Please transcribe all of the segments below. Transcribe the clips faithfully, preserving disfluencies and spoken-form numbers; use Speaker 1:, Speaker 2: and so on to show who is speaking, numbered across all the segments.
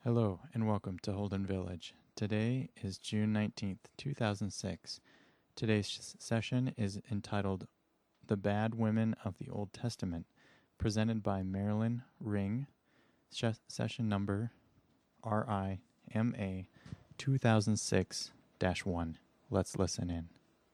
Speaker 1: Hello and welcome to Holden Village. Today is June nineteenth, two thousand six. Today's sh- session is entitled The Bad Women of the Old Testament, presented by Marilyn Ring, sh- session number R I M A two thousand six dash one. Let's listen in.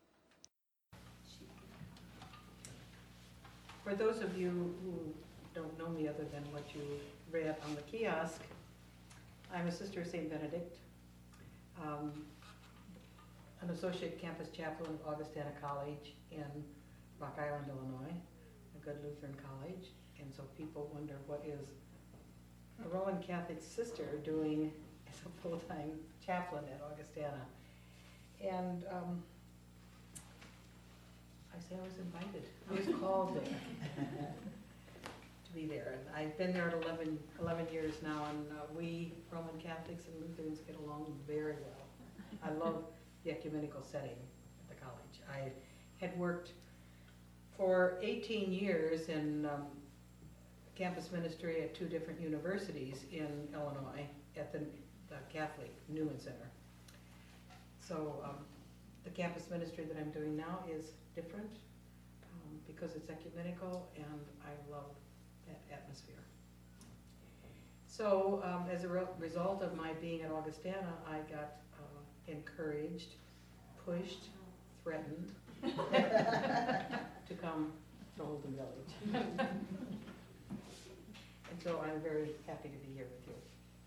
Speaker 2: For those of you who don't know me other than what you read on the kiosk, I'm a sister of Saint Benedict, um, an associate campus chaplain of Augustana College in Rock Island, Illinois, a good Lutheran college. And so people wonder, what is a Roman Catholic sister doing as a full-time chaplain at Augustana? And um, I say I was invited, I was called there to be there. And I've been there at eleven, eleven years now, and uh, we Roman Catholics and Lutherans get along very well. I love the ecumenical setting at the college. I had worked for eighteen years in um, campus ministry at two different universities in Illinois at the, the Catholic Newman Center. So um, the campus ministry that I'm doing now is different um, because it's ecumenical, and I love that atmosphere. So um, as a re- result of my being at Augustana, I got uh, encouraged, pushed, threatened to come to Holden Village. And so I'm very happy to be here with you.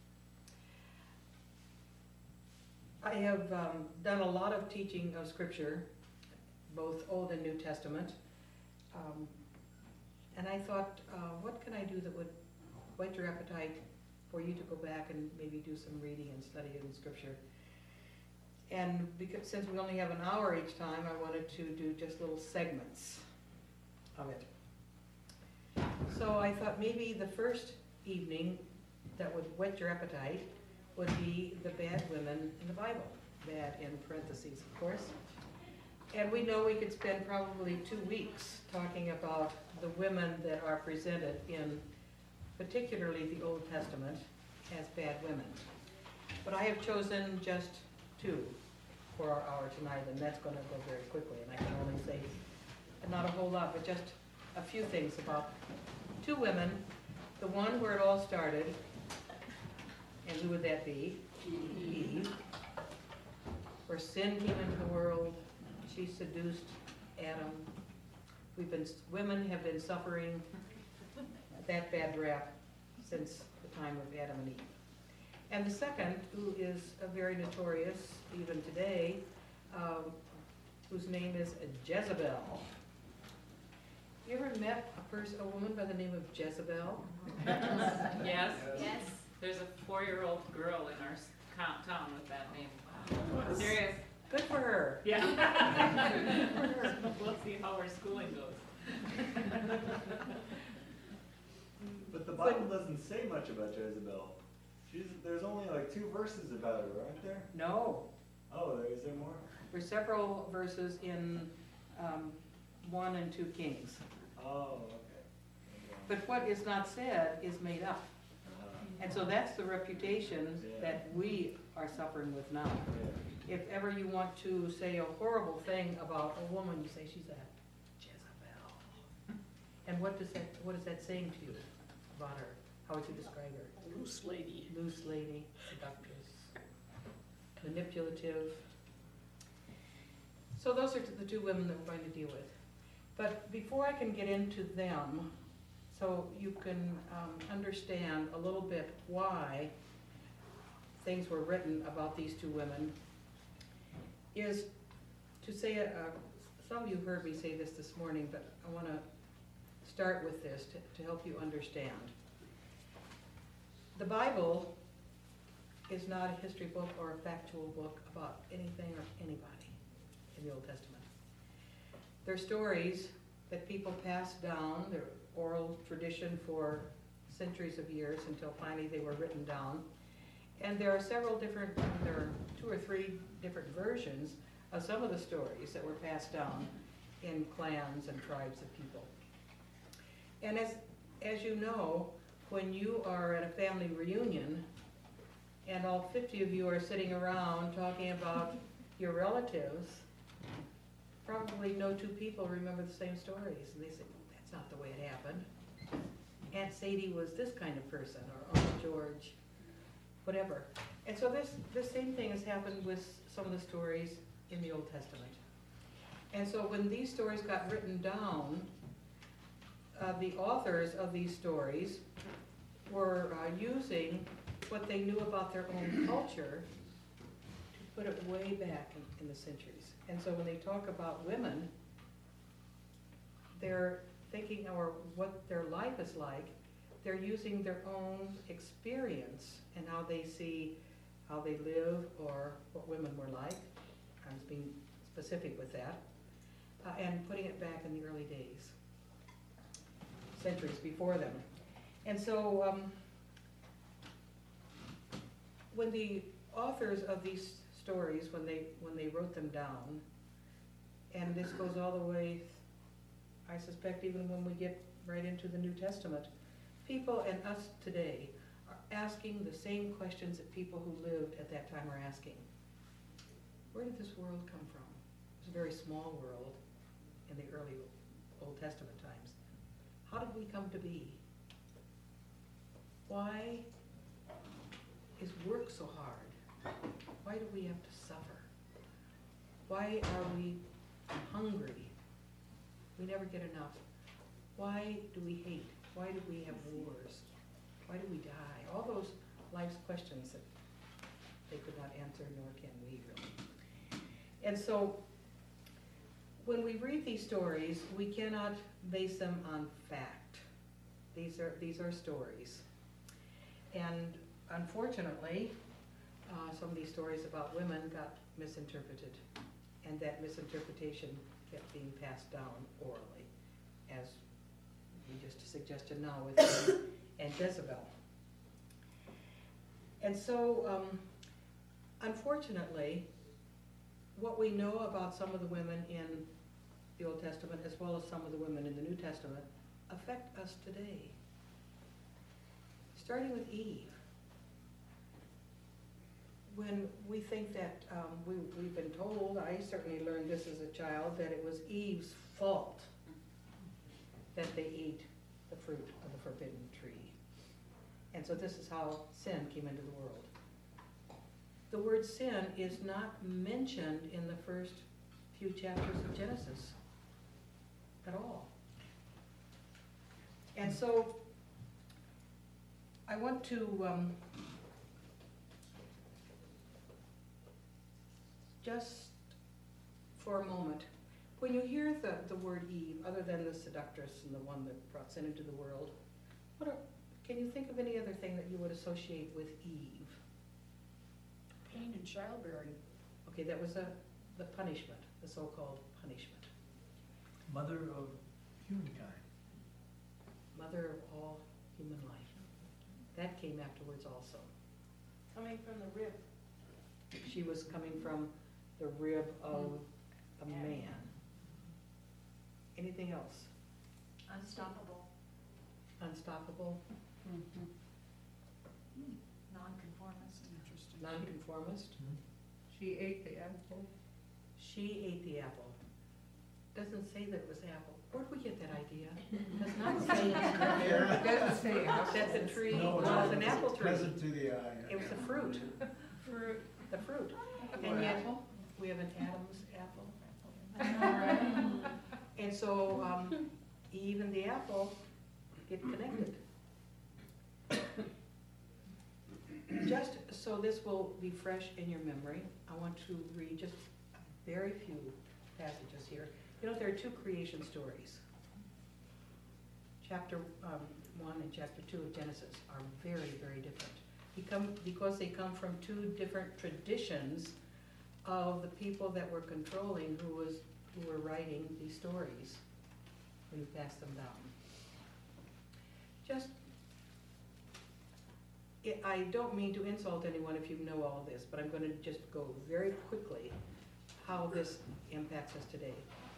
Speaker 2: I have um, done a lot of teaching of Scripture, both Old and New Testament. Um, and I thought, uh, what can I do that would whet your appetite for you to go back and maybe do some reading and study in Scripture? And because since we only have an hour each time, I wanted to do just little segments of it. So I thought maybe the first evening that would whet your appetite would be the bad women in the Bible. Bad in parentheses, of course. And we know we could spend probably two weeks talking about the women that are presented in particularly the Old Testament as bad women. But I have chosen just two for our hour tonight, and that's going to go very quickly. And I can only say not a whole lot, but just a few things about two women. The one where it all started, and who would that be? Eve. Where sin came into the world, she seduced Adam. We've been, women have been suffering that bad rap since the time of Adam and Eve. And the second, who is a very notorious, even today, um, whose name is Jezebel. You ever met a person, a woman by the name of Jezebel?
Speaker 3: Yes.
Speaker 4: Yes.
Speaker 3: There's a four-year-old girl in our s- co- town with that name. Wow. Serious.
Speaker 2: Good for her.
Speaker 3: Yeah. We'll see how her schooling goes.
Speaker 5: But the Bible doesn't say much about Jezebel. She's, there's only like two verses about her, aren't there?
Speaker 2: No.
Speaker 5: Oh, there, is there more?
Speaker 2: There's several verses in um, one and two Kings.
Speaker 5: Oh, okay.
Speaker 2: But what is not said is made up.
Speaker 5: Uh,
Speaker 2: And so that's the reputation
Speaker 5: Yeah.
Speaker 2: that we are suffering with now.
Speaker 5: yeah.
Speaker 2: If ever you want to say a horrible thing about a woman, you say she's a Jezebel. And what does that, what is that saying to you about her? How would you describe her?
Speaker 4: Loose lady.
Speaker 2: Loose lady, seductress, manipulative. So those are the two women that we're going to deal with. But before I can get into them, so you can um, understand a little bit why things were written about these two women, is to say, uh, some of you heard me say this this morning, but I want to start with this to, to help you understand. The Bible is not a history book or a factual book about anything or anybody in the Old Testament. They're stories that people passed down, they're oral tradition for centuries of years until finally they were written down. And there are several different, there are two or three different versions of some of the stories that were passed down in clans and tribes of people. And as, as you know, when you are at a family reunion, and all fifty of you are sitting around talking about your relatives, probably no two people remember the same stories. And they say, that's not the way it happened. Aunt Sadie was this kind of person, or Uncle George, whatever. And so this, this same thing has happened with some of the stories in the Old Testament. And so when these stories got written down, uh, the authors of these stories were uh, using what they knew about their own culture to put it way back in, in the centuries. And so when they talk about women, they're thinking, or what their life is like, they're using their own experience and how they see how they live or what women were like. I was being specific with that. Uh, and putting it back in the early days, centuries before them. And so um, when the authors of these stories, when they, when they wrote them down, and this goes all the way, I suspect even when we get right into the New Testament, people and us today are asking the same questions that people who lived at that time are asking. Where did this world come from? It was a very small world in the early Old Testament times. How did we come to be? Why is work so hard? Why do we have to suffer? Why are we hungry? We never get enough. Why do we hate? Why do we have wars? Why do we die? All those life's questions that they could not answer, nor can we really. And so when we read these stories, we cannot base them on fact. These are, these are stories. And unfortunately, uh, some of these stories about women got misinterpreted. And that misinterpretation kept being passed down orally, as we just suggested now with Cain and Jezebel. And so, um, unfortunately, what we know about some of the women in the Old Testament, as well as some of the women in the New Testament, affect us today. Starting with Eve. When we think that, um, we, we've been told, I certainly learned this as a child, that it was Eve's fault that they ate the fruit of the forbidden tree. And so this is how sin came into the world. The word sin is not mentioned in the first few chapters of Genesis at all. And so I want to um, just for a moment, when you hear the, the word Eve, other than the seductress and the one that brought sin into the world, what are, can you think of any other thing that you would associate with Eve?
Speaker 4: Pain and childbearing.
Speaker 2: Okay, that was a, the punishment, the so-called punishment.
Speaker 6: Mother of humankind.
Speaker 2: Mother of all human life. That came afterwards also.
Speaker 4: Coming from the rib.
Speaker 2: She was coming from the rib of a man. Anything else?
Speaker 4: Unstoppable.
Speaker 2: Unstoppable,
Speaker 4: Nonconformist. Interesting.
Speaker 2: nonconformist.
Speaker 4: She ate the apple.
Speaker 2: She ate the apple. Doesn't say that it was apple. Where'd we get that idea? Does not say
Speaker 4: It doesn't say apple.
Speaker 2: that the tree
Speaker 6: No,
Speaker 2: was an
Speaker 6: it's
Speaker 2: apple tree.
Speaker 6: Present to the eye.
Speaker 2: It was the fruit,
Speaker 4: Fruit.
Speaker 2: the fruit.
Speaker 4: What
Speaker 2: And yet,
Speaker 4: apple?
Speaker 2: we have an Adam's apple.
Speaker 4: I know, right?
Speaker 2: And so, um, Eve and the apple get connected. Just so this will be fresh in your memory, I want to read just a very few passages here. You know, there are two creation stories. Chapter um, one and chapter two of Genesis are very, very different. Become, because they come from two different traditions of the people that were controlling who was who were writing these stories when you pass them down. Just, it, I don't mean to insult anyone if you know all of this, but I'm going to just go very quickly how this impacts us today.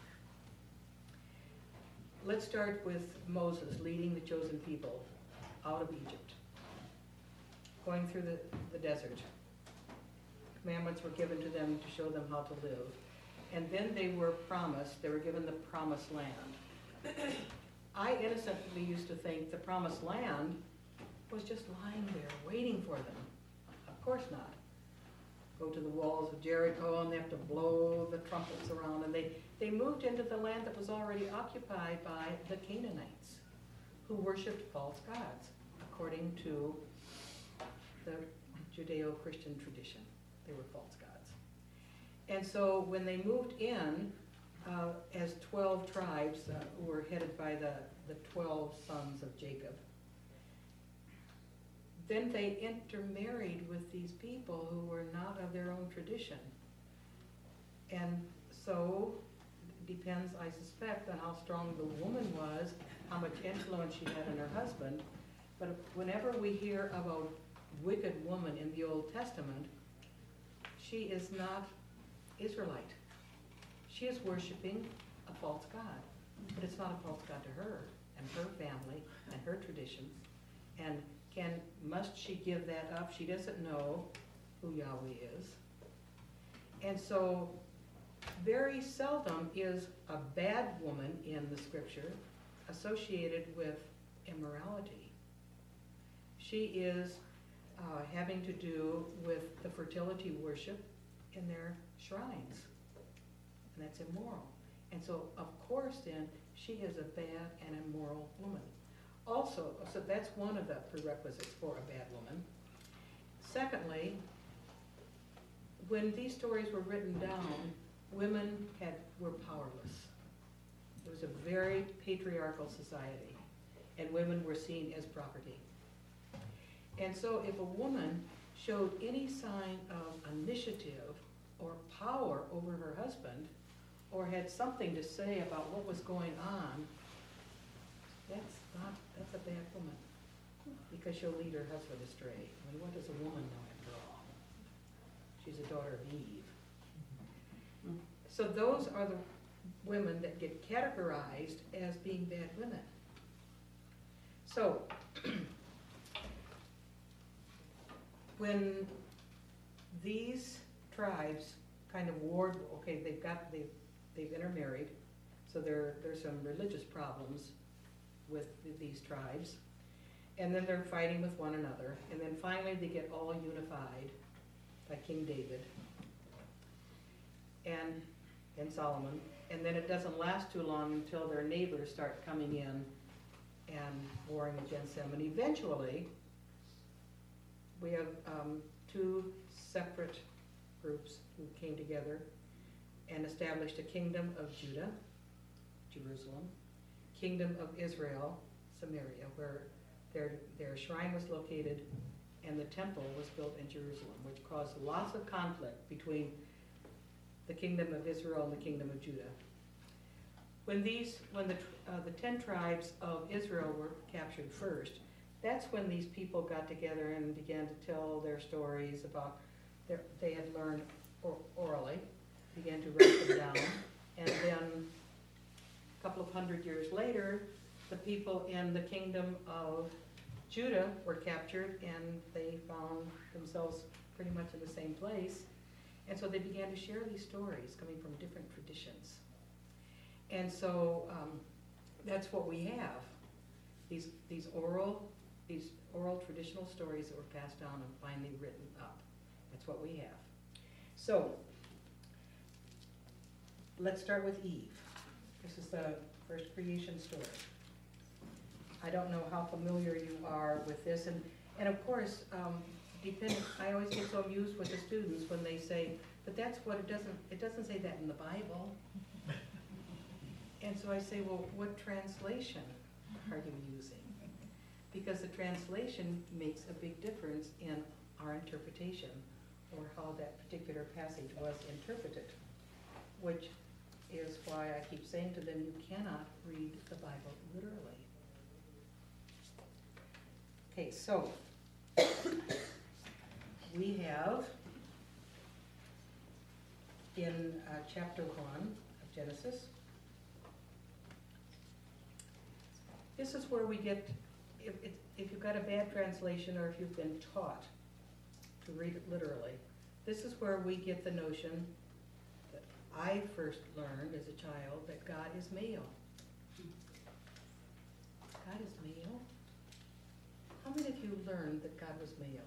Speaker 2: Let's start with Moses leading the chosen people out of Egypt. going through the, the desert. Commandments were given to them to show them how to live. And then they were promised, they were given the promised land. I innocently used to think the promised land was just lying there, waiting for them. Of course not. Go to the walls of Jericho and they have to blow the trumpets around, and they, they moved into the land that was already occupied by the Canaanites, who worshipped false gods, according to the Judeo-Christian tradition. They were false gods. And so when they moved in uh, as twelve tribes uh, who were headed by the, the twelve sons of Jacob, then they intermarried with these people who were not of their own tradition. And so, it depends, I suspect, on how strong the woman was, how much influence she had on her husband. But whenever we hear of a wicked woman in the Old Testament, she is not Israelite. She is worshiping a false god. But it's not a false god to her and her family and her traditions. And can, must she give that up? She doesn't know who Yahweh is. And so very seldom is a bad woman in the scripture associated with immorality. She is uh, having to do with the fertility worship in their shrines. And that's immoral. And so, of course, then, she is a bad and immoral woman. Also, so that's one of the prerequisites for a bad woman. Secondly, when these stories were written down, women had were powerless. It was a very patriarchal society, and women were seen as property. And so if a woman showed any sign of initiative or power over her husband, or had something to say about what was going on, that's not, that's a bad woman, because she'll lead her husband astray. I mean, what does a woman know after all? She's a daughter of Eve. So those are the women that get categorized as being bad women. So, when these tribes kind of warred, okay, they've got, they've, they've intermarried, so there, there's some religious problems with these tribes, and then they're fighting with one another, and then finally they get all unified by King David and, and Solomon, and then it doesn't last too long until their neighbors start coming in and warring against them, and eventually we have um, two separate groups who came together and established a kingdom of Judah, Jerusalem, kingdom of Israel, Samaria, where their, their shrine was located and the temple was built in Jerusalem, which caused lots of conflict between the kingdom of Israel and the kingdom of Judah. When these, when the, uh, the ten tribes of Israel were captured first, that's when these people got together and began to tell their stories about their, they had learned or, orally, began to write them down, and then a couple of hundred years later, the people in the kingdom of Judah were captured, and they found themselves pretty much in the same place. And so they began to share these stories coming from different traditions. And so um, that's what we have, these, these oral, these oral traditional stories that were passed down and finally written up. That's what we have. So let's start with Eve. This is the first creation story. I don't know how familiar you are with this, and, and of course, um, depending, I always get so amused with the students when they say, but that's what it doesn't, it doesn't say that in the Bible. And so I say, well, what translation are you using? Because the translation makes a big difference in our interpretation, or how that particular passage was interpreted, which is why I keep saying to them, you cannot read the Bible literally. Okay, so we have in uh, chapter one of Genesis, this is where we get, it, it, if you've got a bad translation or if you've been taught to read it literally, this is where we get the notion that I first learned as a child that God is male. God is male? How many of you learned that God was male?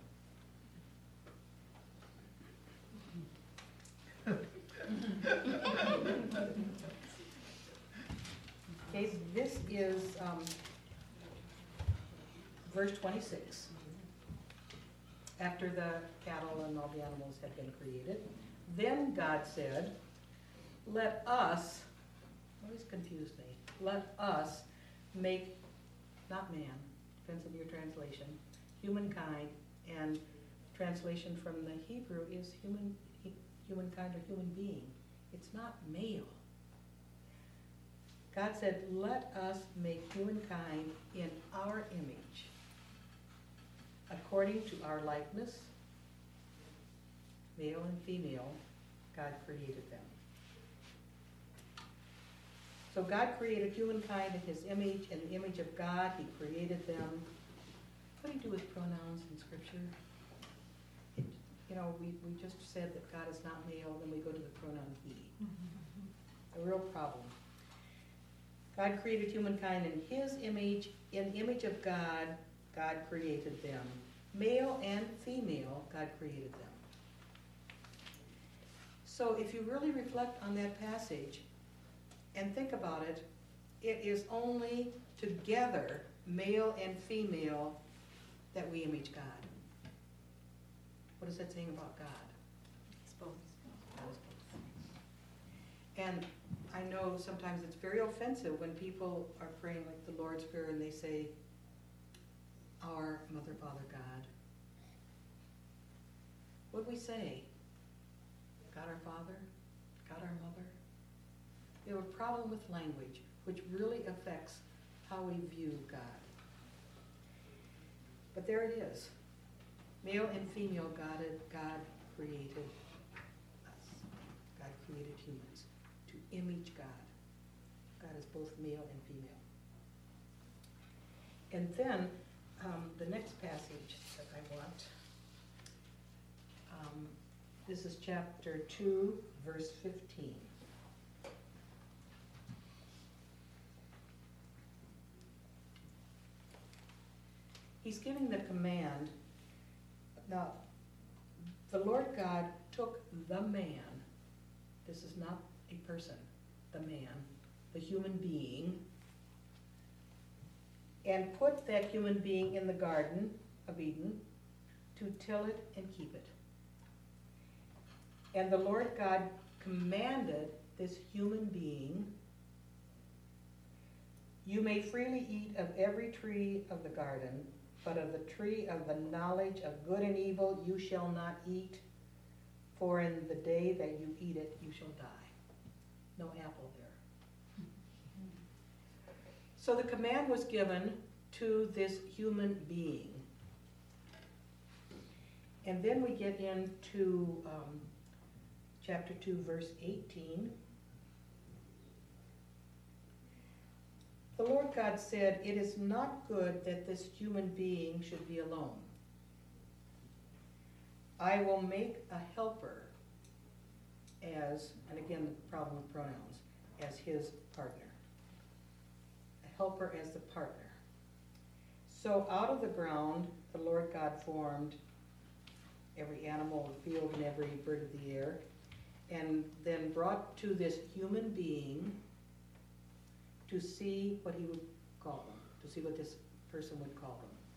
Speaker 2: Okay, this is um, verse twenty-six. After the cattle and all the animals had been created, then God said, let us, always confused me, let us make, not man, depends on your translation, humankind, and translation from the Hebrew is human, humankind or human being. It's not male. God said, let us make humankind in our image, according to our likeness, male and female, God created them. So God created humankind in his image, in the image of God, he created them. What do you do with pronouns in Scripture? It, you know, we, we just said that God is not male, then we go to the pronoun he. A real problem. God created humankind in his image, in the image of God, God created them. Male and female, God created them. So if you really reflect on that passage and think about it, it is only together, male and female, that we image God. What is that saying about God?
Speaker 3: It's both.
Speaker 2: God is both. And I know sometimes it's very offensive when people are praying like the Lord's Prayer and they say, our Mother, Father, God. What do we say? God our Father? God our Mother? We have a problem with language, which really affects how we view God. But there it is. Male and female God, God created us. God created humans to image God. God is both male and female. And then, um, the next passage that I want, um, this is chapter two, verse fifteen. He's giving the command. Now, the Lord God took the man, this is not a person, the man, the human being, and put that human being in the Garden of Eden to till it and keep it. And the Lord God commanded this human being, you may freely eat of every tree of the garden, but of the tree of the knowledge of good and evil you shall not eat, for in the day that you eat it, you shall die. No apple there. So the command was given to this human being. And then we get into um, chapter two, verse eighteen. The Lord God said, it is not good that this human being should be alone. I will make a helper as, and again the problem with pronouns, as his partner. A helper as the partner. So out of the ground, the Lord God formed every animal of the field and every bird of the air, and then brought to this human being to see what he would call them, to see what this person would call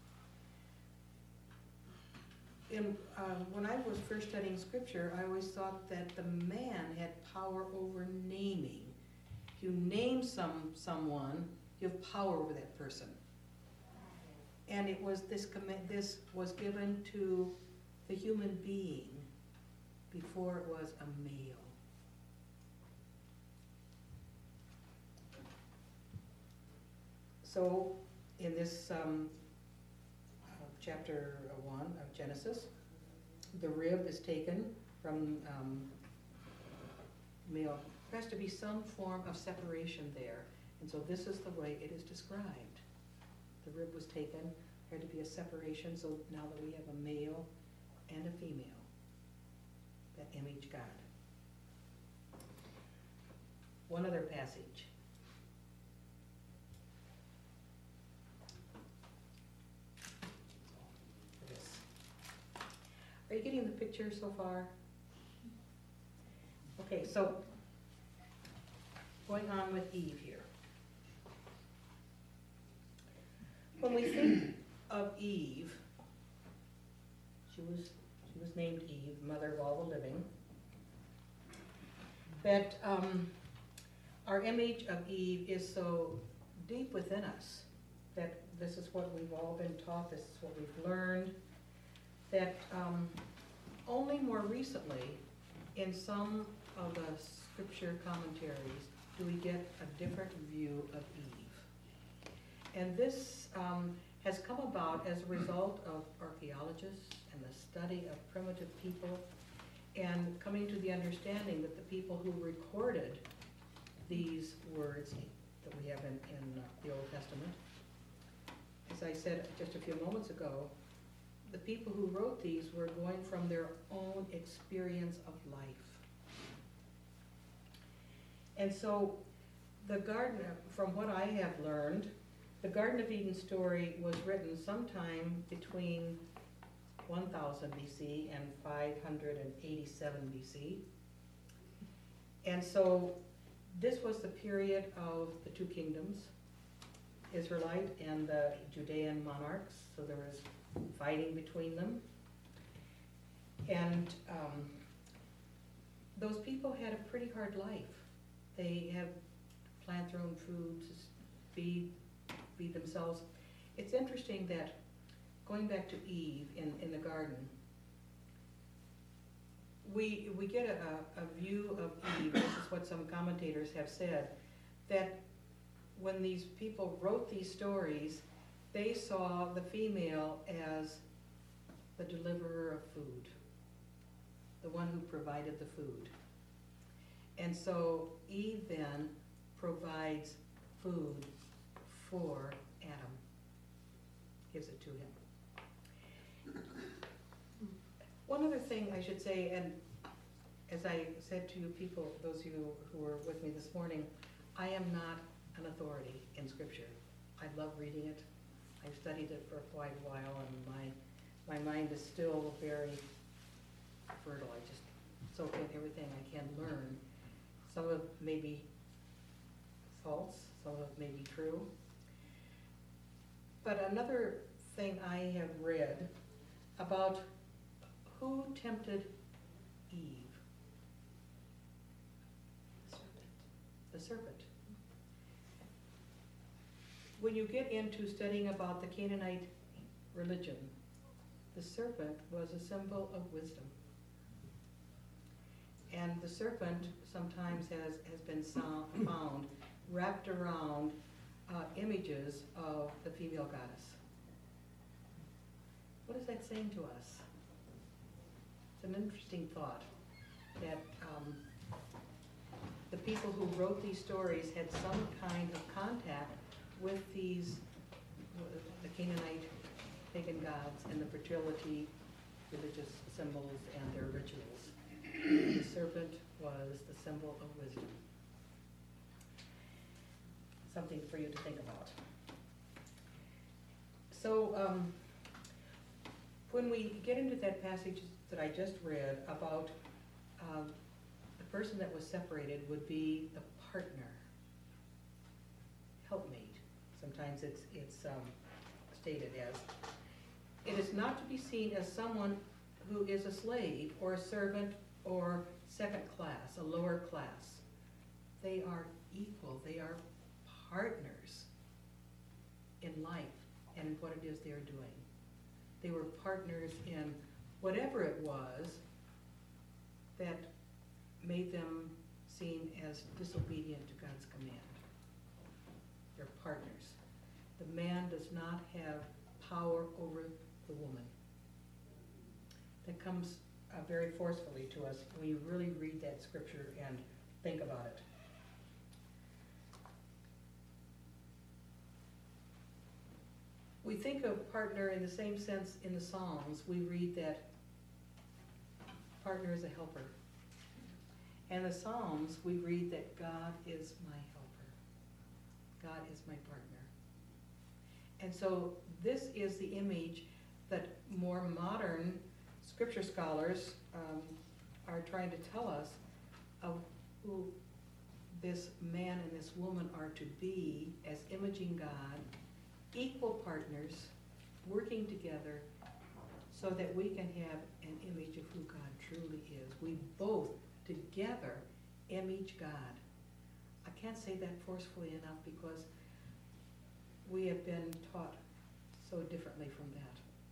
Speaker 2: them. And uh, when I was first studying Scripture, I always thought that the man had power over naming. If you name some someone, you have power over that person. And it was this comm- this was given to the human being before it was a male. So, in this um, uh, chapter one of Genesis, the rib is taken from um, male. There has to be some form of separation there. And so this is the way it is described. The rib was taken, There had to be a separation, so now that we have a male and a female that image God. One other passage. For this. Are you getting the picture so far? Okay, so going on with Eve here. When we think of Eve, she was she was named Eve, mother of all the living. That um, our image of Eve is so deep within us that this is what we've all been taught, this is what we've learned, that um, only more recently in some of the scripture commentaries do we get a different view of Eve. And this um, has come about as a result of archaeologists and the study of primitive people and coming to the understanding that the people who recorded these words that we have in, in uh, the Old Testament, as I said just a few moments ago, the people who wrote these were going from their own experience of life. And so the garden, from what I have learned, the Garden of Eden story was written sometime between one thousand B C and five hundred eighty-seven B C. And so this was the period of the two kingdoms, Israelite and the Judean monarchs, so there was fighting between them. And um, those people had a pretty hard life. They have plant their own foods, feed, feed themselves. It's interesting that going back to Eve in, in the garden, we, we get a, a view of Eve, this is what some commentators have said, that when these people wrote these stories, they saw the female as the deliverer of food, the one who provided the food. And so Eve then provides food for Adam, gives it to him. One other thing I should say, and as I said to you people, those of you who were with me this morning, I am not an authority in Scripture. I love reading it. I've studied it for quite a while, and my, my mind is still very fertile. I just soak in everything I can learn. Some of it may be false, some of it may be true. But another thing I have read about who tempted Eve? The serpent. The serpent. When you get into studying about the Canaanite religion, the serpent was a symbol of wisdom. And the serpent sometimes has, has been sound, found wrapped around uh, images of the female goddess. What is that saying to us? It's an interesting thought that um, the people who wrote these stories had some kind of contact with these, the Canaanite pagan gods and the fertility religious symbols and their rituals. The serpent was the symbol of wisdom. Something for you to think about. So, um, when we get into that passage that I just read about um, the person that was separated would be the partner, helpmate. Sometimes it's, it's um, stated as. It is not to be seen as someone who is a slave or a servant or second class, a lower class. They are equal. They are partners in life and what it is they're doing. They were partners in whatever it was that made them seem as disobedient to God's command. They're partners. The man does not have power over the woman. That comes uh, very forcefully to us when you really read that scripture and think about it. We we think of partner in the same sense in the Psalms. We read that partner is a helper. And the Psalms, we read that God is my helper. God is my partner. And so this is the image that more modern scripture scholars um, are trying to tell us of who this man and this woman are to be as imaging God, equal partners, working together so that we can have an image of who God truly is. We both together image God. I can't say that forcefully enough because we have been taught so differently from that.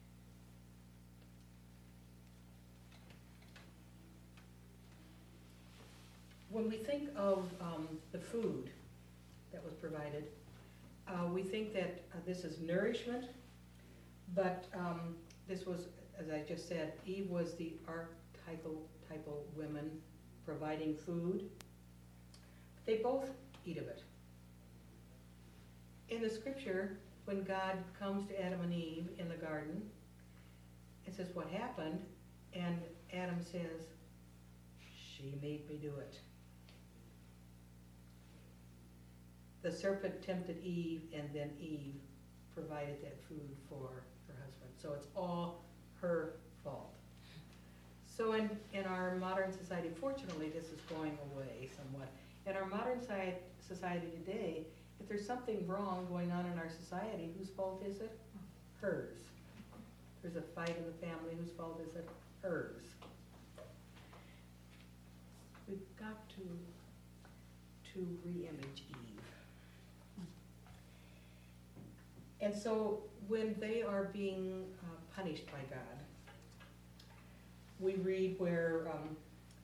Speaker 2: When we think of um, the food that was provided, uh, we think that uh, this is nourishment, but um, this was, as I just said, Eve was the archetypal typal women providing food. They both eat of it. In the scripture, when God comes to Adam and Eve in the garden, it says what happened, and Adam says, "She made me do it." The serpent tempted Eve, and then Eve provided that food for her husband. So it's all her fault. So in, in our modern society, fortunately, this is going away somewhat. In our modern sci- society today, if there's something wrong going on in our society, whose fault is it? Hers. There's a fight in the family, whose fault is it? Hers. We've got to, to re-image Eve. And so when they are being uh, punished by God, we read where um,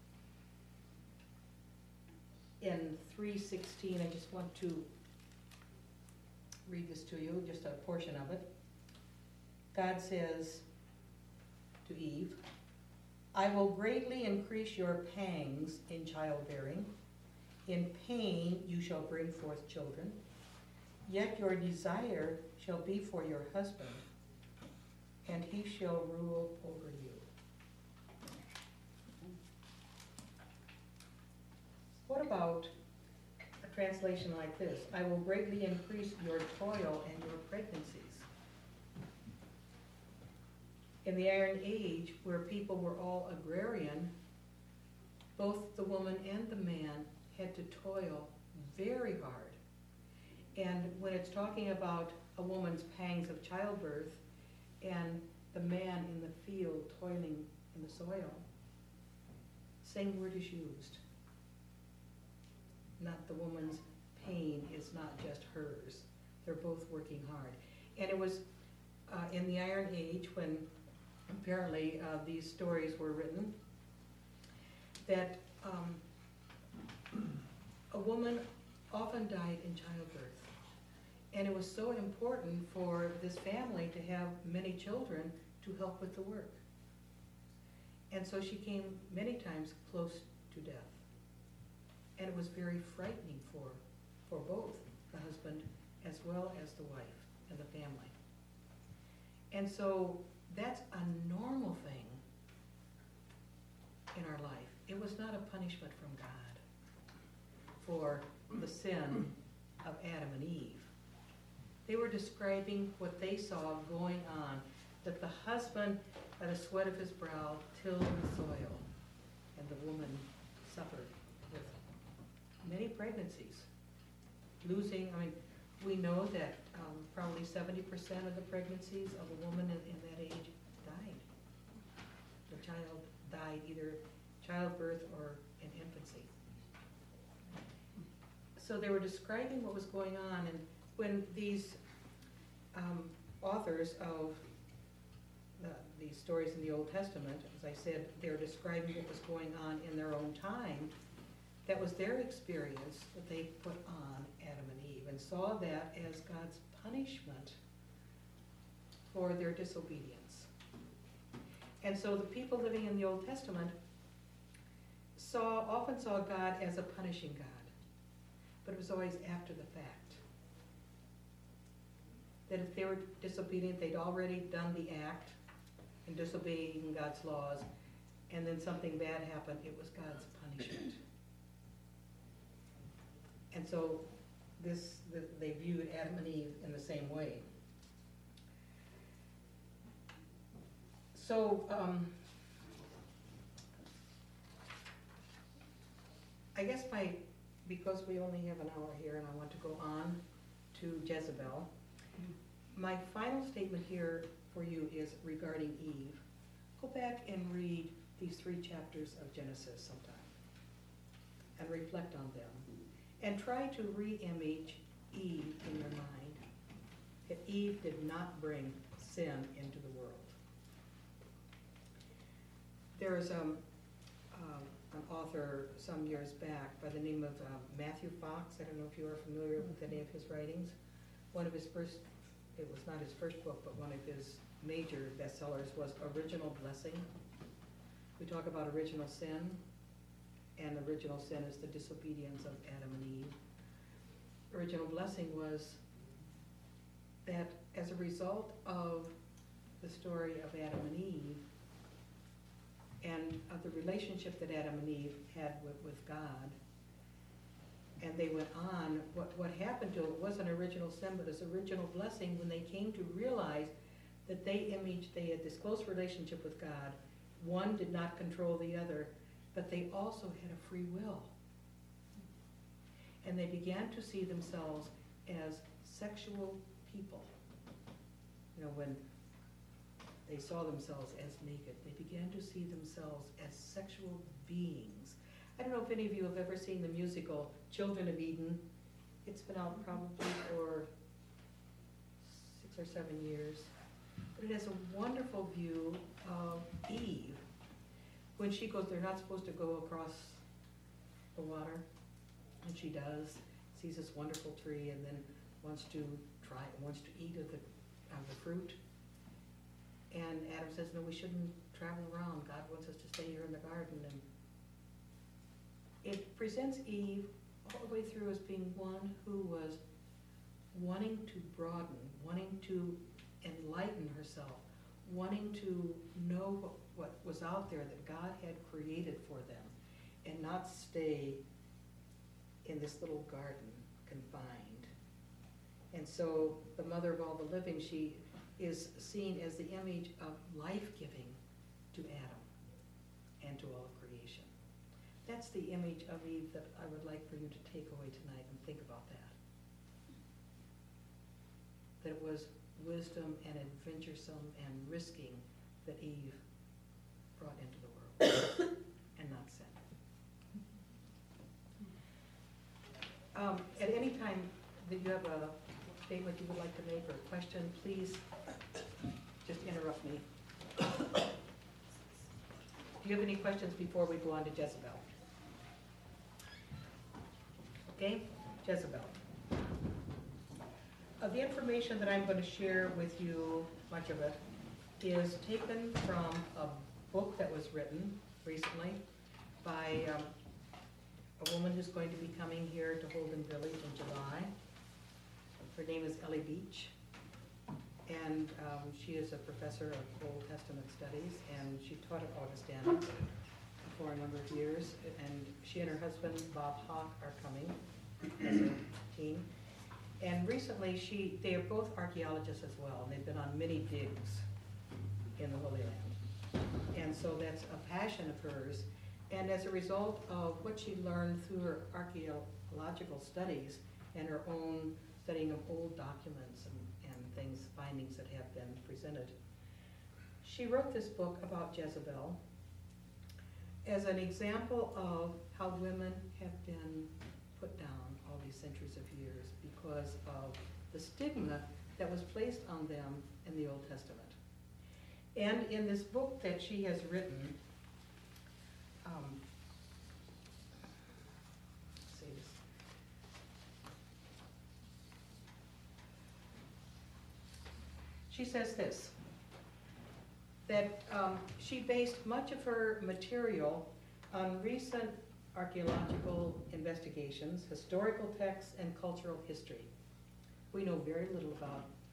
Speaker 2: in three sixteen, I just want to read this to you, just a portion of it. God says to Eve, "I will greatly increase your pangs in childbearing. In pain you shall bring forth children. Yet your desire shall be for your husband, and he shall rule over you." What about a translation like this? "I will greatly increase your toil and your pregnancies." In the Iron Age, where people were all agrarian, both the woman and the man had to toil very hard. And when it's talking about a woman's pangs of childbirth and the man in the field toiling in the soil, same word is used. Not the woman's pain is not just hers. They're both working hard. And it was uh, in the Iron Age, when apparently uh, these stories were written, that um, a woman often died in childbirth. And it was so important for this family to have many children to help with the work. And so she came many times close to death. And it was very frightening for, for both the husband as well as the wife and the family. And so that's a normal thing in our life. It was not a punishment from God for the sin of Adam and Eve. They were describing what they saw going on, that the husband, by the sweat of his brow, tilled the soil, and the woman suffered with many pregnancies. Losing, I mean, we know that um, probably seventy percent of the pregnancies of a woman in, in that age died. The child died either childbirth or in infancy. So they were describing what was going on, and when these um, authors of the, these stories in the Old Testament, as I said, they're describing what was going on in their own time. That was their experience that they put on Adam and Eve, and saw that as God's punishment for their disobedience. And so the people living in the Old Testament saw, often saw God as a punishing God, but it was always after the fact. that if they were disobedient, they'd already done the act in disobeying God's laws, and then something bad happened, it was God's punishment. And so this, th- they viewed Adam and Eve in the same way. So, um, I guess my, because we only have an hour here and I want to go on to Jezebel, my final statement here for you is regarding Eve. Go back and read these three chapters of Genesis sometime and reflect on them. And try to re-image Eve in your mind. That Eve did not bring sin into the world. There is um, um, an author some years back by the name of uh, Matthew Fox. I don't know if you are familiar with any of his writings. One of his first, it was not his first book, but one of his major bestsellers was Original Blessing. We talk about original sin, and original sin is the disobedience of Adam and Eve. Original blessing was that as a result of the story of Adam and Eve, and of the relationship that Adam and Eve had with, with God, and they went on, what, what happened to it wasn't original sin, but it's original blessing when they came to realize that they imaged, they had this close relationship with God. One did not control the other, but they also had a free will. And they began to see themselves as sexual people. You know, when they saw themselves as naked, they began to see themselves as sexual beings. I don't know if any of you have ever seen the musical Children of Eden. It's been out probably for six or seven years. But it has a wonderful view of Eve. When she goes, they're not supposed to go across the water, and she does, sees this wonderful tree, and then wants to try, wants to eat of the, of the fruit. And Adam says, no, we shouldn't travel around. God wants us to stay here in the garden. And it presents Eve all the way through as being one who was wanting to broaden, wanting to enlighten herself, wanting to know what, what was out there that God had created for them, and not stay in this little garden confined. And so the mother of all the living, she is seen as the image of life-giving to Adam and to all of creation. That's the image of Eve that I would like for you to take away tonight and think about that. That it was wisdom and adventuresome and risking that Eve brought into the world, and not sin. Um, at any time that you have a statement you would like to make or a question, please just interrupt me. Do you have any questions before we go on to Jezebel? Okay, Jezebel. Uh, the information that I'm going to share with you, much of it, is taken from a book that was written recently by um, a woman who's going to be coming here to Holden Village in July. Her name is Ellie Beach, and um, she is a professor of Old Testament studies, and she taught at Augustana for a number of years, and she and her husband, Bob Hawk, are coming as a team. And recently, she they are both archaeologists as well, and they've been on many digs in the Holy Land. And so that's a passion of hers. And as a result of what she learned through her archaeological studies and her own studying of old documents and, and things, findings that have been presented, she wrote this book about Jezebel as an example of how women have been put down all these centuries of years because of the stigma that was placed on them in the Old Testament. And in this book that she has written, um, let's see this. She says this, that um, she based much of her material on recent archaeological investigations, historical texts, and cultural history. We know very little about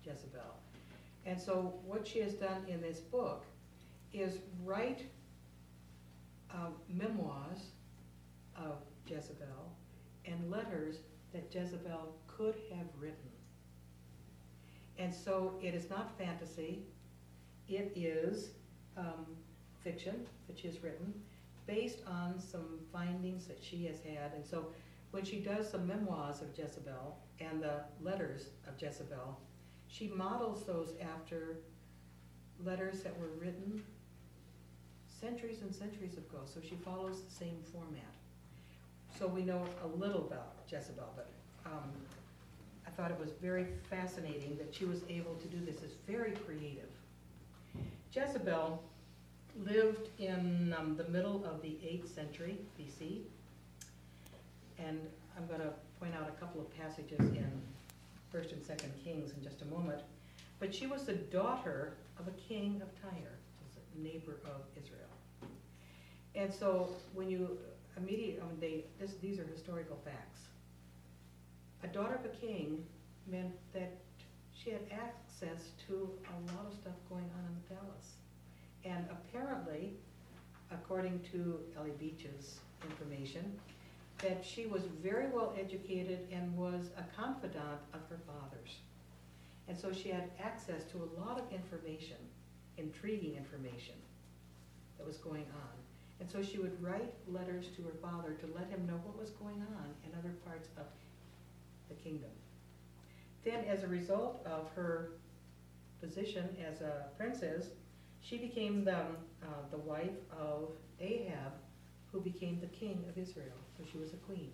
Speaker 2: Jezebel. And so what she has done in this book is write um, memoirs of Jezebel and letters that Jezebel could have written. And so it is not fantasy, it is um, fiction that she has written based on some findings that she has had. And so when she does the memoirs of Jezebel and the letters of Jezebel, she models those after letters that were written centuries and centuries ago. So she follows the same format. So we know a little about Jezebel, but um, I thought it was very fascinating that she was able to do this. It's very creative. Jezebel lived in um, the middle of the eighth century B C, and I'm going to point out a couple of passages in First and Second Kings in just a moment. But she was the daughter of a king of Tyre, who's a neighbor of Israel. And so when you immediately, I mean, they, this, these are historical facts. A daughter of a king meant that she had access to a lot of stuff going on in the palace. And apparently, according to Ellie Beach's information, that she was very well educated and was a confidant of her father's. And so she had access to a lot of information, intriguing information that was going on. And so she would write letters to her father to let him know what was going on in other parts of the kingdom. Then, as a result of her position as a princess, she became the, uh, the wife of Ahab, who became the king of Israel. So she was a queen.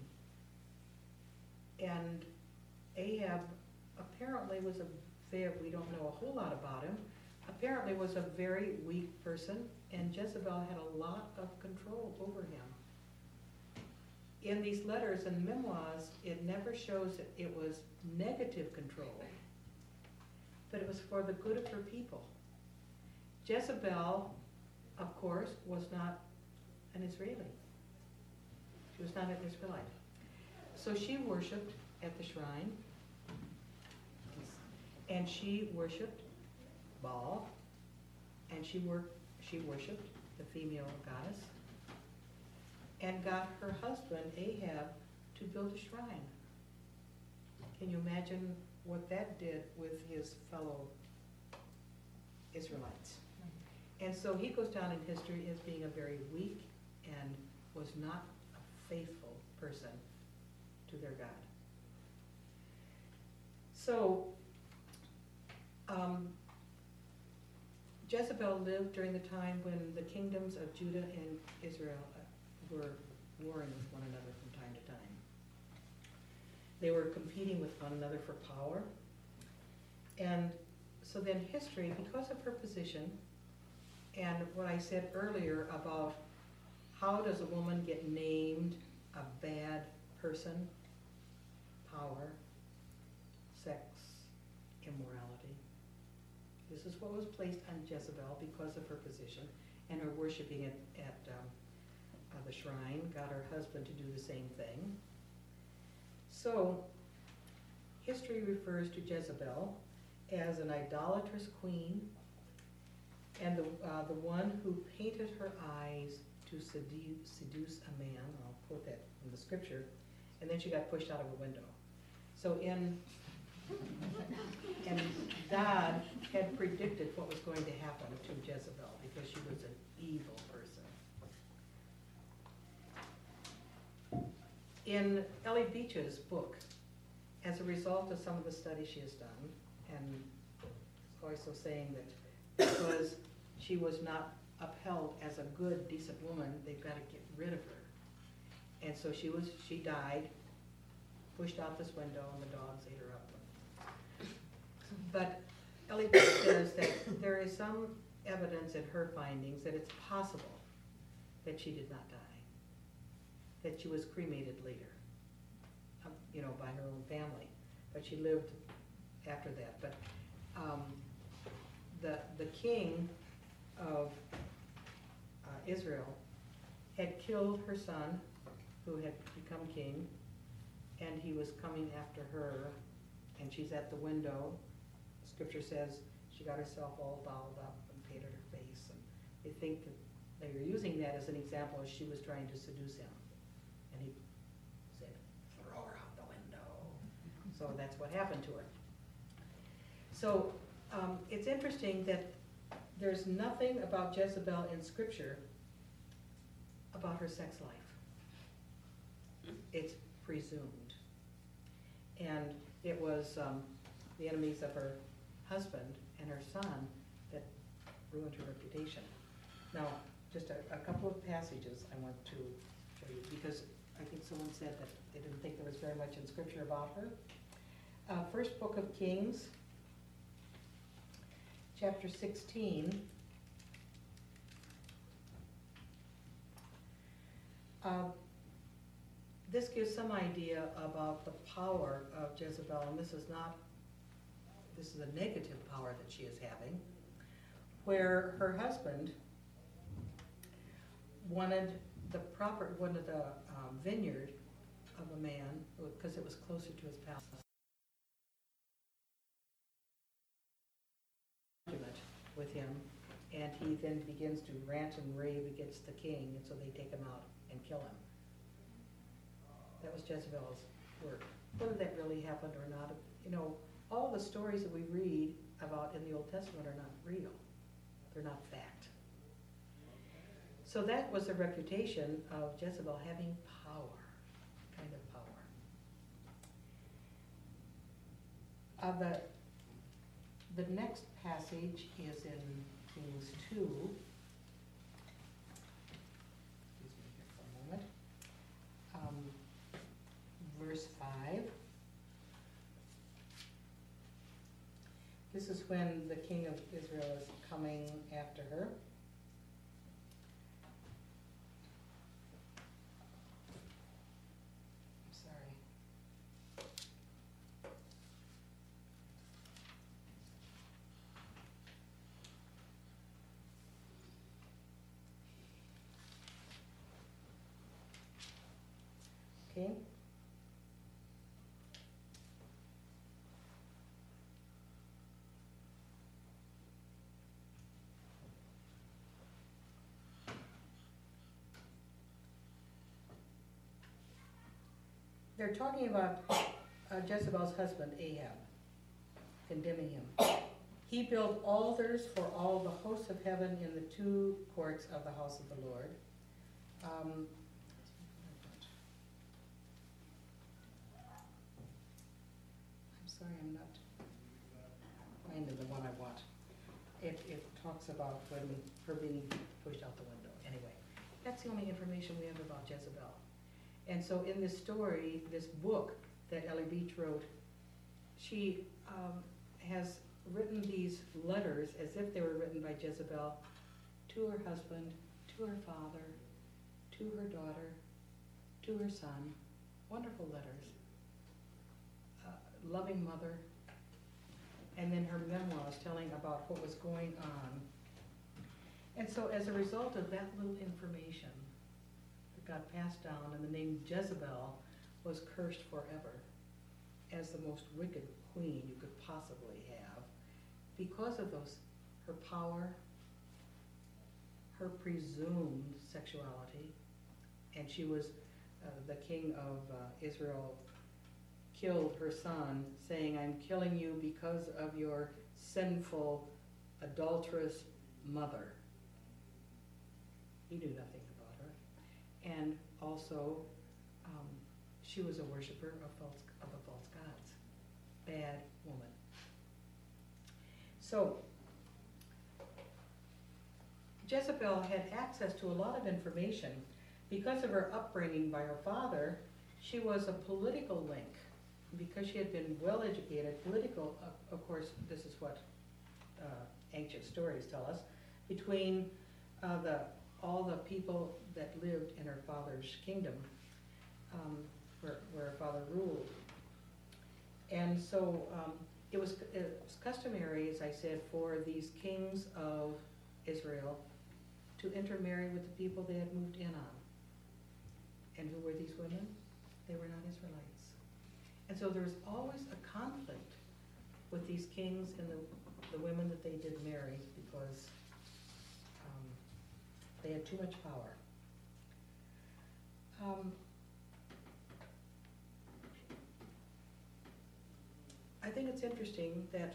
Speaker 2: And Ahab apparently was a very, we don't know a whole lot about him, apparently was a very weak person, and Jezebel had a lot of control over him. In these letters and memoirs, it never shows that it was negative control, but it was for the good of her people. Jezebel, of course, was not an Israeli. She was not an Israelite. So she worshipped at the shrine, and she worshipped Baal, and she worked, she worshipped the female goddess, and got her husband Ahab to build a shrine. Can you imagine what that did with his fellow Israelites? And so he goes down in history as being a very weak and was not a faithful person to their God. So, um, Jezebel lived during the time when the kingdoms of Judah and Israel were warring with one another from time to time. They were competing with one another for power. And so then history, because of her position, and what I said earlier about how does a woman get named a bad person, power, sex, immorality. This is what was placed on Jezebel because of her position and her worshiping at, at um, uh, the shrine, got her husband to do the same thing. So, history refers to Jezebel as an idolatrous queen and the, uh, the one who painted her eyes to seduce, seduce a man. I'll quote that from the scripture. And then she got pushed out of a window. So in, and God had predicted what was going to happen to Jezebel because she was an evil person. In Ellie Beach's book, as a result of some of the studies she has done, and also saying that because she was not upheld as a good, decent woman, they've got to get rid of her. And so she was, she died, pushed out this window, and the dogs ate her up. But Ellie Beach says that there is some evidence in her findings that it's possible that she did not die, that she was cremated later, um, you know, by her own family, but she lived after that. But um, the the king of uh, Israel had killed her son, who had become king, and he was coming after her, and she's at the window, scripture says she got herself all dolled up and painted her face, and they think that they were using that as an example as she was trying to seduce him. And he said, throw her out the window. So that's what happened to her. So um, it's interesting that there's nothing about Jezebel in scripture about her sex life. It's presumed. And it was um, the enemies of her husband and her son that ruined her reputation. Now, just a, a couple of passages I want to show you, because I think someone said that they didn't think there was very much in scripture about her. Uh, first book of Kings, chapter sixteen. Uh, this gives some idea about the power of Jezebel, and this is not, this is a negative power that she is having, where her husband wanted the proper, wanted the um, vineyard of a man, because it was closer to his palace. With him, and he then begins to rant and rave against the king, and so they take him out and kill him. That was Jezebel's work. Whether that really happened or not, you know, all the stories that we read about in the Old Testament are not real. They're not fact. So that was a reputation of Jezebel having power, kind of power. Uh, the The next passage is in Kings two. Excuse me here for a moment. Um, verse five. This is when the king of Israel is coming after her. I'm sorry. Okay. They're talking about uh, Jezebel's husband, Ahab, condemning him. He built altars for all the hosts of heaven in the two courts of the house of the Lord. Um, I'm sorry, I'm not finding the one I want. It, it talks about when her being pushed out the window. Anyway, that's the only information we have about Jezebel. And so in this story, this book that Ellie Beach wrote, she um, has written these letters as if they were written by Jezebel to her husband, to her father, to her daughter, to her son. Wonderful letters. Uh, loving mother. And then her memoirs telling about what was going on. And so as a result of that little information that got passed down, and the name Jezebel was cursed forever as the most wicked queen you could possibly have, because of those, her power, her presumed sexuality, and she was, uh, the king of uh, Israel killed her son, saying, I'm killing you because of your sinful, adulterous mother. He knew nothing about her. And also, um, she was a worshiper of false, of the false gods. Bad woman. So, Jezebel had access to a lot of information. Because of her upbringing by her father, she was a political link. Because she had been well educated, political, uh, of course, this is what uh, ancient stories tell us, between uh, the all the people that lived in her father's kingdom, um, where, where her father ruled. And so um, it, was, it was customary, as I said, for these kings of Israel to intermarry with the people they had moved in on. And who were these women? They were not Israelites. And so there was always a conflict with these kings and the, the women that they did marry because um, they had too much power. Um, I think it's interesting that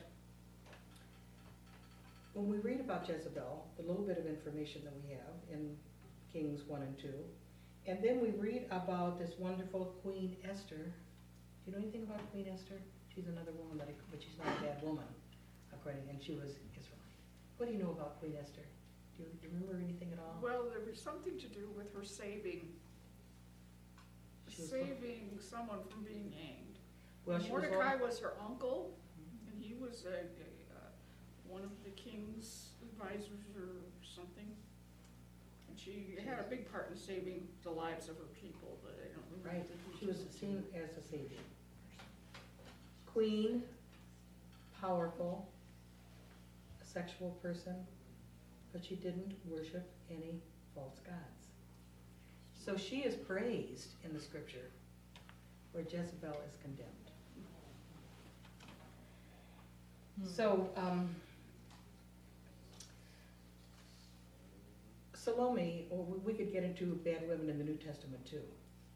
Speaker 2: when we read about Jezebel, the little bit of information that we have in Kings one and two, and then we read about this wonderful Queen Esther. Do you know anything about Queen Esther? She's another woman, that I, but she's not a bad woman, according, and she was Israelite. What do you know about Queen Esther? Do you, do you remember anything at all?
Speaker 7: Well, there was something to do with her saving,
Speaker 2: She was-
Speaker 7: saving someone from being hanged.
Speaker 2: Well, she was
Speaker 7: Mordecai
Speaker 2: all-
Speaker 7: was her uncle, and he was a, a, uh, one of the king's advisors or something. And she had a big part in saving the lives of her people, but I don't remember.
Speaker 2: Right,
Speaker 7: the
Speaker 2: she was
Speaker 7: details.
Speaker 2: seen as a savior. Queen, powerful, a sexual person, but she didn't worship any false gods. So she is praised in the scripture, where Jezebel is condemned. So, um, Salome, or we- we could get into bad women in the New Testament too.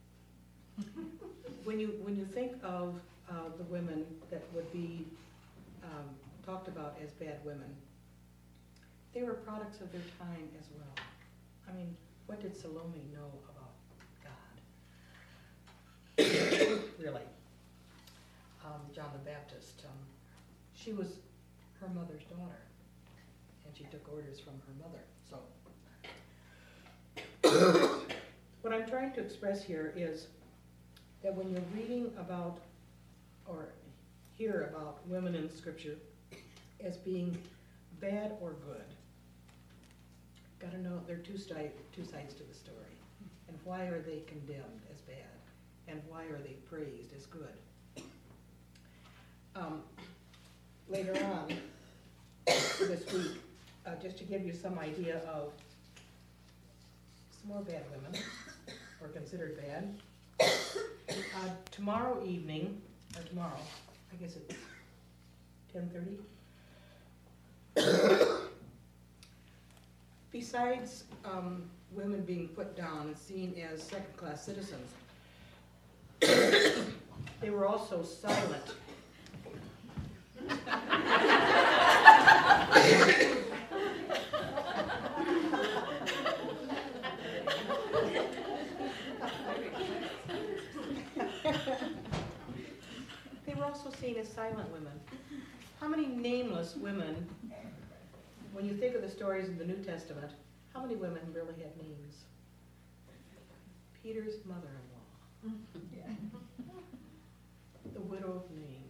Speaker 2: When you, when you think of uh, the women that would be um, talked about as bad women, they were products of their time as well. I mean, what did Salome know about God? Really. Um, John the Baptist, um, she was her mother's daughter, and she took orders from her mother, so. What I'm trying to express here is that when you're reading about, or hear about women in Scripture as being bad or good, gotta know there are two, sti- two sides to the story. And why are they condemned as bad? And why are they praised as good? Um, later on this week, uh, just to give you some idea of some more bad women, or considered bad. Uh, tomorrow evening, or tomorrow, I guess it's ten thirty. Besides um, women being put down and seen as second-class citizens, they were also silent. They were also seen as silent women. How many nameless women, when you think of the stories in the New Testament, how many women really had names? Peter's mother-in-law, the widow of Nain,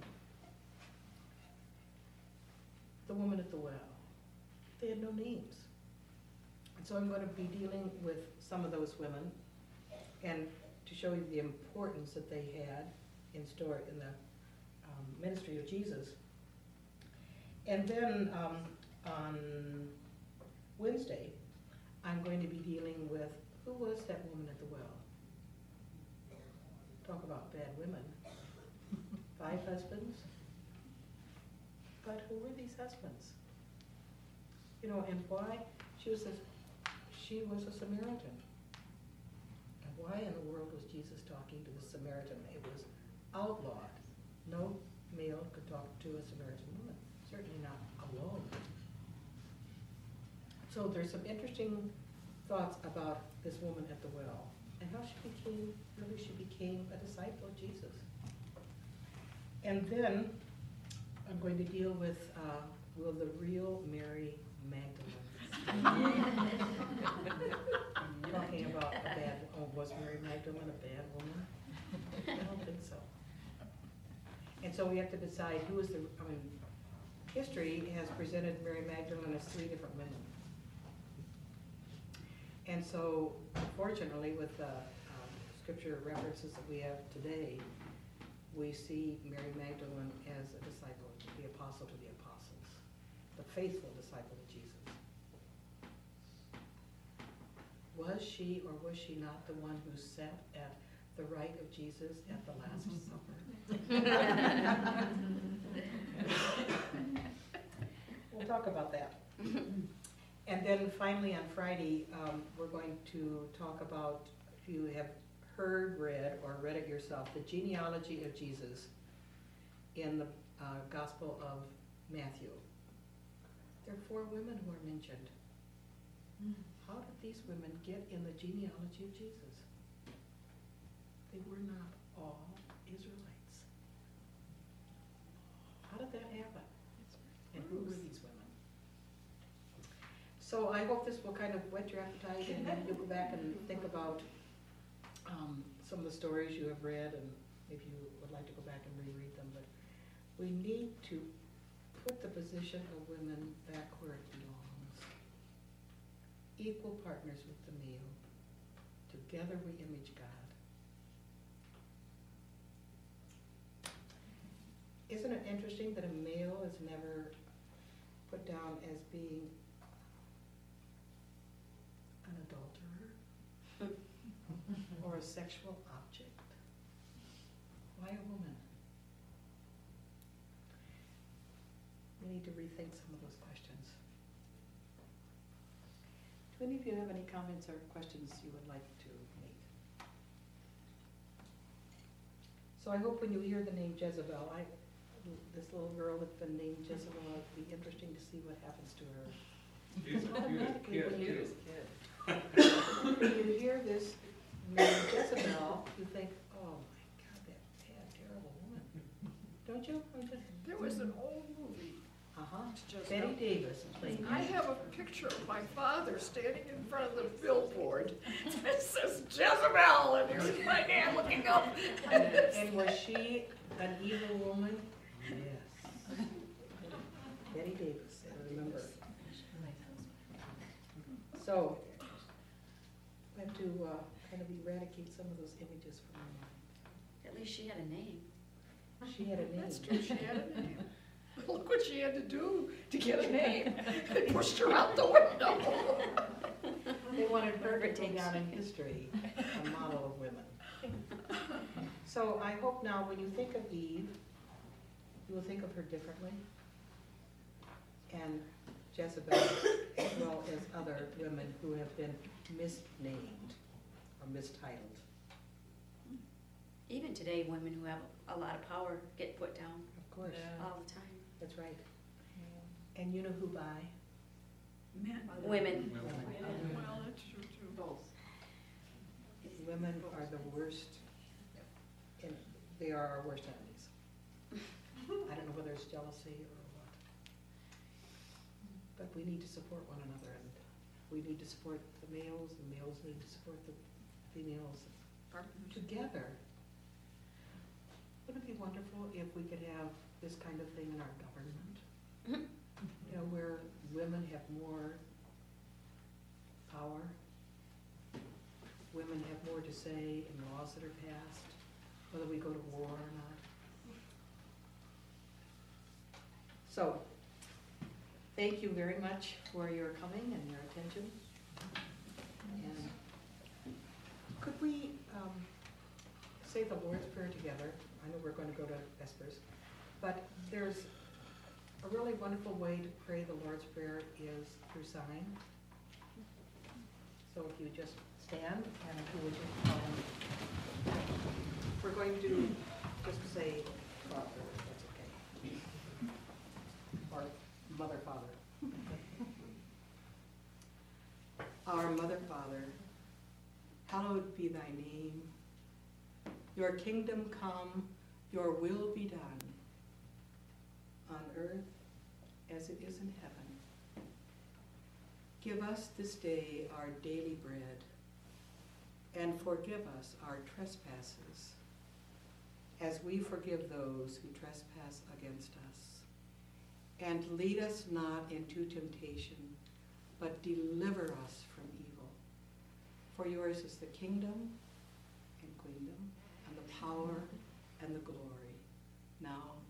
Speaker 2: the woman at the well. They had no names. And so I'm going to be dealing with some of those women, and to show you the importance that they had in store in the um, ministry of Jesus. And then um, on Wednesday, I'm going to be dealing with who was that woman at the well. Talk about bad women. Five husbands. But who were these husbands? You know, and why? She was a, she was a Samaritan. And why in the world was Jesus talking to the Samaritan? It was outlawed. No male could talk to a Samaritan woman, certainly not alone. So there's some interesting thoughts about this woman at the well and how she became, really she became a disciple of Jesus. And then I'm going to deal with, uh, will the real Mary Magdalene? Talking about a bad, oh, was Mary Magdalene a bad woman? I don't think so. And so we have to decide who is the, I mean, history has presented Mary Magdalene as three different women. And so, unfortunately, with the um, scripture references that we have today, we see Mary Magdalene as a disciple, the apostle to the apostles, the faithful disciple of Jesus. Was she or was she not the one who sat at the right of Jesus at the Last Supper? We'll talk about that. And then finally on Friday, um, we're going to talk about, if you have heard, read, or read it yourself, the genealogy of Jesus in the uh, Gospel of Matthew. There are four women who are mentioned. How did these women get in the genealogy of Jesus? They were not all Israelites. How did that happen? And who were these women? So I hope this will kind of whet your appetite, and then you'll go back and think about um, some of the stories you have read, and if you would like to go back and reread them. But we need to put the position of women back where it belongs. Equal partners with the male. Together we image God. Isn't it interesting that a male is never put down as being an adulterer or a sexual object? Why a woman? We need to rethink some of those questions. Do any of you have any comments or questions you would like to make? So I hope when you hear the name Jezebel, I, this little girl that's been named Jezebel, it'll be interesting to see what happens to her.
Speaker 5: She's a cute
Speaker 2: Automatically, when
Speaker 5: kid,
Speaker 2: you-
Speaker 5: too.
Speaker 2: When you hear this name Jezebel, you think, oh my God, that bad, terrible woman. Don't you? Or just-
Speaker 7: There was an old movie,
Speaker 2: Uh-huh.
Speaker 7: Jezebel.
Speaker 2: Betty Davis played.
Speaker 7: I have a picture of my father standing in front of the billboard that says Jezebel, and here's my dad looking up.
Speaker 2: And, and was she an evil woman? Yes. Betty Davis, I remember. So, we have to uh, kind of eradicate some of those images from our mind.
Speaker 8: At least she had a name.
Speaker 2: She had a name.
Speaker 7: That's true, she had a name. Look what she had to do to get a name. They pushed her out the window.
Speaker 2: They wanted her to
Speaker 8: Whatever it
Speaker 2: go
Speaker 8: takes.
Speaker 2: down in history, a model of women. So I hope now, when you think of Eve, you will think of her differently. And Jezebel, as well as other women who have been misnamed or mistitled.
Speaker 8: Even today, women who have a lot of power get put down
Speaker 2: Of course,
Speaker 8: all the time.
Speaker 2: that's right. And you know who by?
Speaker 8: Women.
Speaker 7: Well, that's true too. Both.
Speaker 2: Women are the worst, and they are our worst enemies. I don't know whether it's jealousy or what. But we need to support one another, and we need to support the males, the males need to support the females together. Wouldn't it be wonderful if we could have this kind of thing in our government? You know, where women have more power, women have more to say in laws that are passed, whether we go to war or not. So, thank you very much for your coming and your attention. And could we um, say the Lord's Prayer together? I know we're going to go to Vespers, but there's a really wonderful way to pray the Lord's Prayer is through sign. So if you just stand and if you would just, um, we're going to just say Father, that's okay. Or Mother, Father. Our Mother, Father, hallowed be thy name. Your kingdom come, your will be done, on earth as it is in heaven. Give us this day our daily bread, and forgive us our trespasses, as we forgive those who trespass against us. And lead us not into temptation, but deliver us from evil. For yours is the kingdom and queendom, and the power and the glory, now